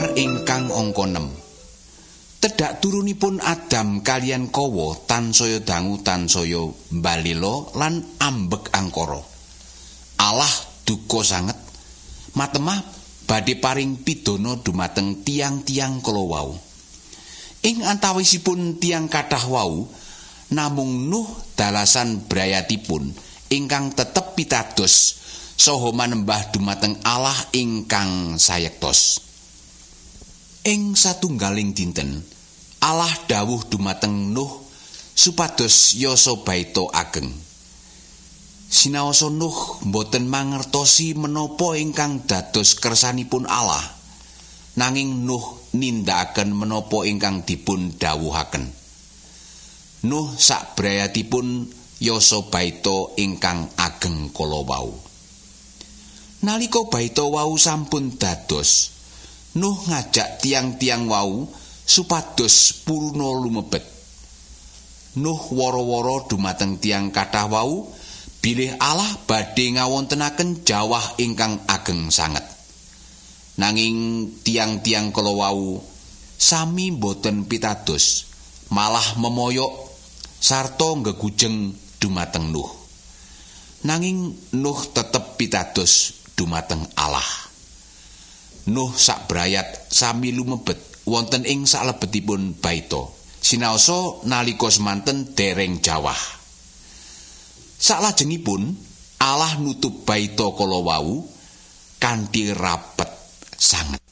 Gambar ingkang angka 6. Tedhak turunipun Adam kaliyan Kawa tansaya dangu tansaya mbalela lan ambek angkara. Allah duka sanget matemah badhe paring pidana dumateng tiang-tiang kala wau. Ing antawisipun tiang kathah wau namung Nuh dalasan brayatipun ingkang tetep pitados saha manembah dumateng Allah ingkang sayektos. Ing satunggaling dinten Allah dawuh dumateng Nuh supados yasa baita ageng. Sinaosa Nuh boten mangertosi menapa ingkang dados kersanipun Allah, nanging Nuh nindakaken menapa ingkang dipun dawuhaken. Nuh sakbrayatipun yasa baita ingkang ageng kala wau. Nalika baita wau sampun dados, Nuh ngajak tiang-tiang wau supados purna lumebet. Nuh wara-wara dumateng tiang kathah wau bilih Allah badhe ngawontenaken jawah ingkang ageng sanget. Nanging tiang-tiang kala wau sami boten pitados, malah memoyok sarta gegujeng dumateng Nuh. Nanging Nuh tetep pitados dumateng Allah. Nuh sakbrayat sami lumebet wonten ing salebetipun baita, sinaosa nalika semanten dereng jawah. Salajengipun Allah nutup baita kala wau kanthi rapet sanget.